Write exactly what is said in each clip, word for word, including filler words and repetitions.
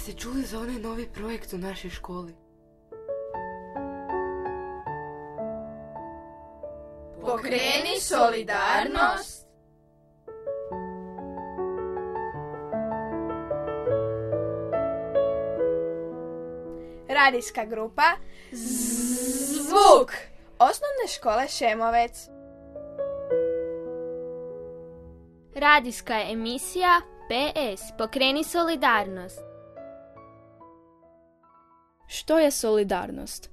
Jeste čuli za onaj novi projekt u našoj školi? Pokreni solidarnost. Radijska grupa Zvuk Osnovne škole Šemovec. Radijska emisija P S Pokreni solidarnost. Što je solidarnost?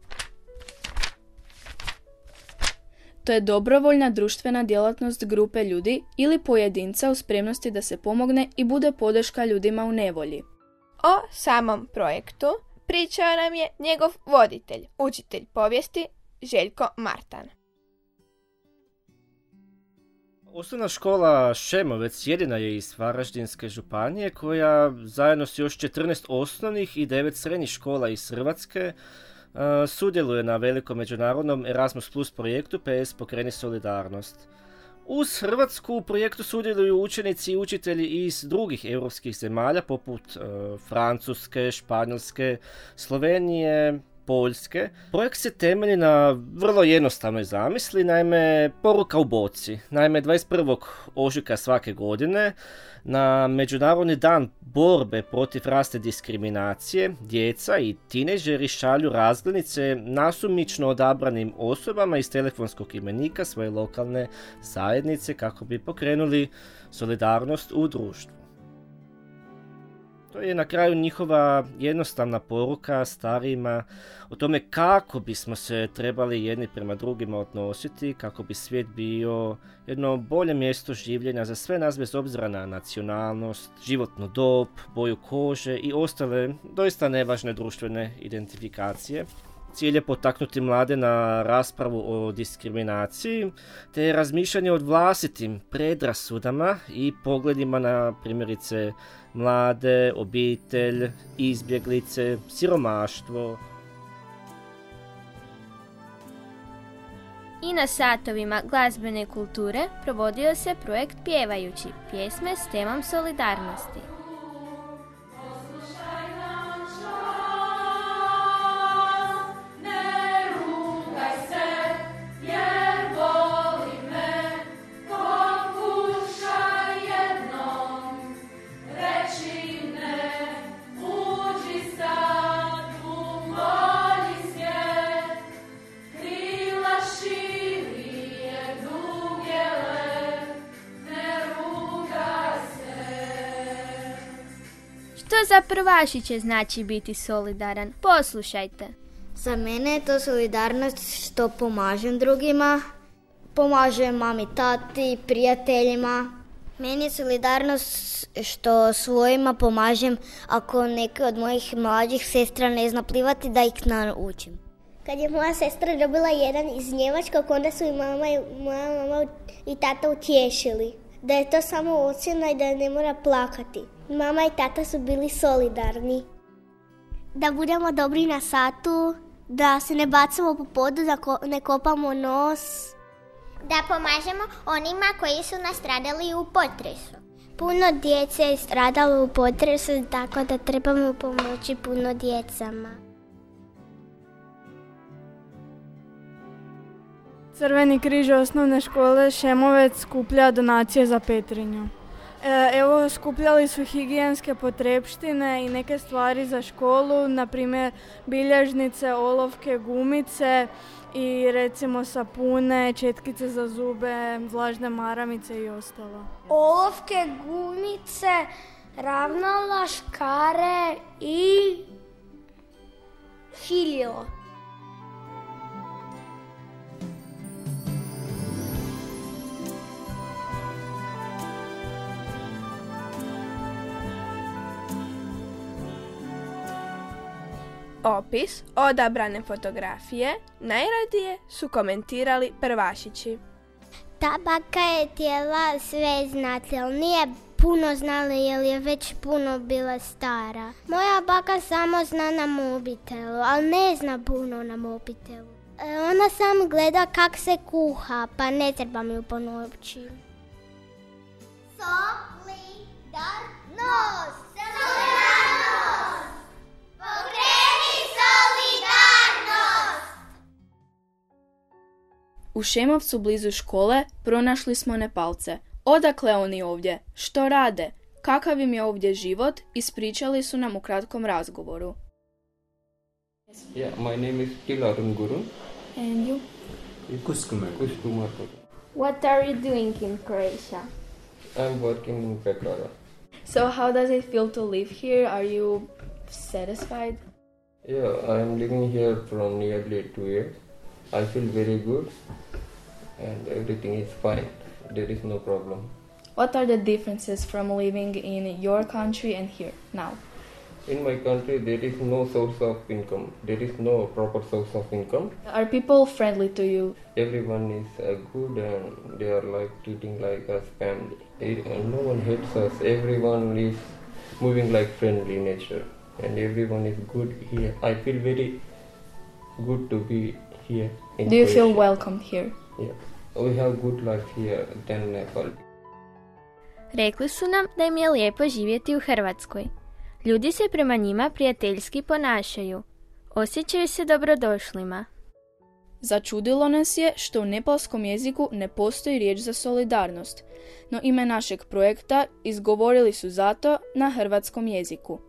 To je dobrovoljna društvena djelatnost grupe ljudi ili pojedinca u spremnosti da se pomogne i bude podrška ljudima u nevolji. O samom projektu pričao nam je njegov voditelj, učitelj povijesti Željko Martan. Osnovna škola Šemovec jedina je iz Varaždinske županije koja zajedno s još četrnaest osnovnih i devet srednjih škola iz Hrvatske uh, sudjeluje na velikom međunarodnom Erasmus Plus projektu P S Pokreni solidarnost. Uz Hrvatsku u projektu sudjeluju učenici i učitelji iz drugih europskih zemalja poput uh, Francuske, Španjolske, Slovenije, Poljske. Projekt se temelji na vrlo jednostavnoj zamisli, naime poruka u boci. Naime, dvadeset prvog ožujka svake godine na Međunarodni dan borbe protiv rasne diskriminacije djeca i tinejdžeri šalju razglednice nasumično odabranim osobama iz telefonskog imenika svoje lokalne zajednice kako bi pokrenuli solidarnost u društvu. To je na kraju njihova jednostavna poruka starijima o tome kako bismo se trebali jedni prema drugima odnositi, kako bi svijet bio jedno bolje mjesto življenja za sve nas bez obzira na nacionalnost, životnu dob, boju kože i ostale doista nevažne društvene identifikacije. Cilj je potaknuti mlade na raspravu o diskriminaciji te razmišljanje o vlastitim predrasudama i pogledima na primjerice mlade, obitelj, izbjeglice, siromaštvo. I na satovima glazbene kulture provodio se projekt Pjevajući pjesme s temom solidarnosti. Što za prvašiće znači biti solidaran? Poslušajte. Za mene je to solidarnost što pomažem drugima, pomažem mami, tati, prijateljima. Meni je solidarnost što svojima pomažem ako neka od mojih mlađih sestra ne zna plivati da ih naučim. Kad je moja sestra dobila jedan iz Njemačkog, onda su i mama i, moja mama i tata utješili. Da je to samo ocjena i da ne mora plakati. Mama i tata su bili solidarni. Da budemo dobri na satu, da se ne bacamo po podu, da ko, ne kopamo nos. Da pomažemo onima koji su nastradali u potresu. Puno djece je stradalo u potresu, tako da trebamo pomoći puno djecama. Crveni križ osnovne škole Šemovec skuplja donacije za Petrinju. E, evo, skupljali su higijenske potrepštine i neke stvari za školu, na primjer bilježnice, olovke, gumice i recimo sapune, četkice za zube, vlažne maramice i ostalo. Olovke, gumice, ravnala, škare i filjilo. Opis odabrane fotografije najradije su komentirali prvašići. Ta baka je htjela sve znati, ali nije puno znala jer je već puno bila stara. Moja baka samo zna na mobitelu, ali ne zna puno na mobitelu. E, ona samo gleda kak se kuha, pa ne treba mi ju pomoći. Solidarnost! Solidarnost! U Šemovcu blizu škole pronašli smo Nepalce. Odakle oni ovdje? Što rade? Kakav im je ovdje život? Ispričali su nam u kratkom razgovoru. Yeah, my name is Tilarun Guru. And you? Kuskumar. Kuskumar. What are you doing in Croatia? I'm working in Pekara. So how does it feel to live here? Are you satisfied? Yeah, I'm living here from nearly two years. I feel very good and everything is fine. There is no problem. What are the differences from living in your country and here now? In my country, there is no source of income. There is no proper source of income. Are people friendly to you? Everyone is uh, good and they are like treating like us family. They, uh, no one hates us. Everyone is moving like friendly nature. And everyone is good here. I feel very good to be here. In Do you Croatia. feel welcomed here? Yeah. We have good life here than Nepal. Rekli su nam da im je lijepo živjeti u Hrvatskoj. Ljudi se prema njima prijateljski ponašaju. Osjećaju se dobrodošlima. Začudilo nas je što u nepalskom jeziku ne postoji riječ za solidarnost, no ime našeg projekta izgovorili su zato na hrvatskom jeziku.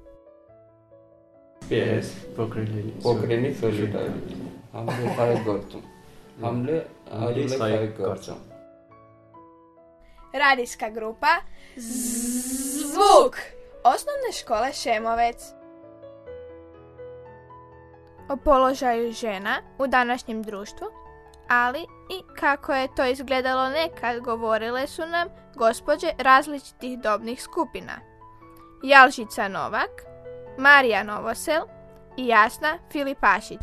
P S Pokreni solidarity. Hamle sahayk garchhau. Hamle hamle sahayk garchhau. Radijska grupa Zvuk Osnovne škole Šemovec. O položaju žena u današnjem društvu, ali i kako je to izgledalo nekad, govorile su nam gospođe različitih dobnih skupina. Jalžica Novak, Marija Novosel i Jasna Filipašić.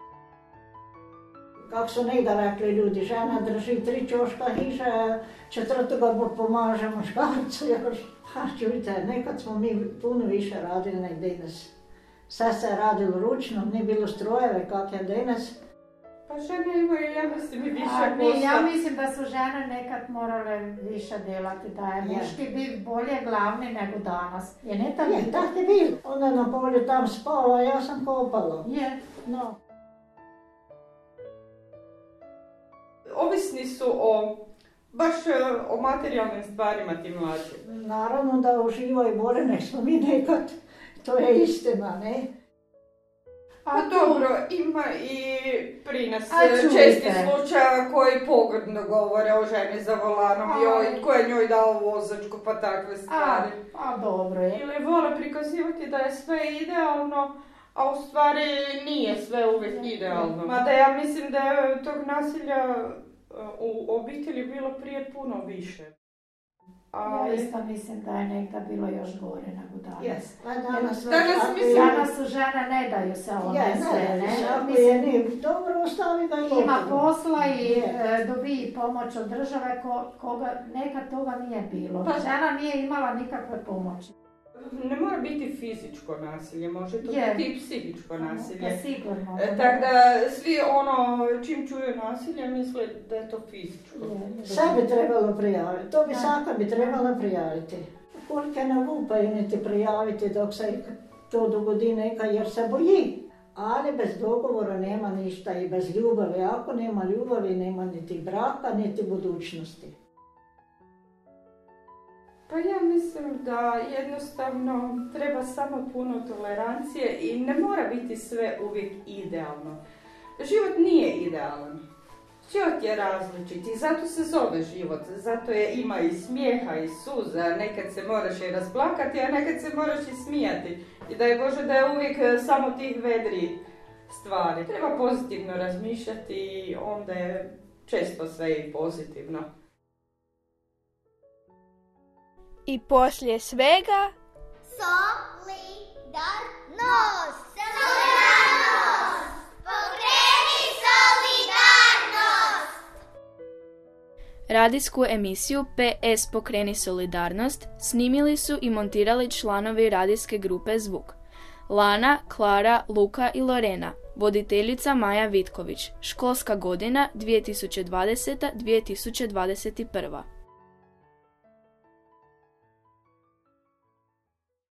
Kako su nekda rekli ljudi, žena drži tri čoška hiša, četvrtoga pomaže muškarcu još. Ha, čujte, nekad smo mi puno više radili nek danas. Sad se je radilo ručno, nije bilo strojeve kak je danas. Pa žene imaju, ja mislim, i više A, posla. Ja mislim da su žene nekad morale više delati, da je muški bil bolje glavni nego danas. Je ne tako? Je, tako je bilo. Onda na polju tam spava, ja sam kopala. Je. No. Ovisni su o, baš o materijalnim stvarima ti mlađi. Naravno da uživaju bolje nek smo mi nekad. To je istina, ne? A dobro, ima i pri nas A, česti slučaja koji pogrdno govore o ženi za volanom, A. joj, ko je njoj dao vozačku, pa takve stvari. A, a dobro je. Ili vole prikazivati da je sve idealno, a u stvari nije sve uvijek idealno. Mada ja mislim da je tog nasilja u obitelji bilo prije puno više. Ja isto mislim da je nekda bilo još gore nego danas. Yes. A danas, danas, mislim... danas su žene, ne daju se one je, sve, ne? ne? Ako Mislim, je ne, dobro ostavi ga i ima gotovo. posla i Je. e, dobije pomoć od države, ko, koga nekad toga nije bilo. Pa- Žena nije imala nikakve pomoći. Ne mora biti fizičko nasilje, može to Je. biti i psihičko nasilje. Pa sigurno. E, tako da svi ono čim čuju nasilje misle da je to fizičko. Sve bi trebalo prijaviti, to bi svaka bi trebala prijaviti. Koliko ne lupaju niti prijaviti dok se to dogodi neka jer se boji. Ali bez dogovora nema ništa i bez ljubavi. Ako nema ljubavi, nema niti braka, niti budućnosti. Pa ja mislim da jednostavno treba samo puno tolerancije i ne mora biti sve uvijek idealno. Život nije idealan. Život je različit i zato se zove život. Zato je ima i smijeha i suza. Nekad se moraš i razplakati, a nekad se moraš i smijati. I daj Bože da je uvijek samo tih vedri stvari. Treba pozitivno razmišljati i onda je često sve i pozitivno. I poslije svega Solidarnost! Solidarnost! Pokreni solidarnost! Radijsku emisiju P S Pokreni solidarnost snimili su i montirali članovi radijske grupe Zvuk. Lana, Klara, Luka i Lorena, voditeljica Maja Vitković, školska godina dvije tisuće dvadeseta do dvije tisuće dvadeset prva.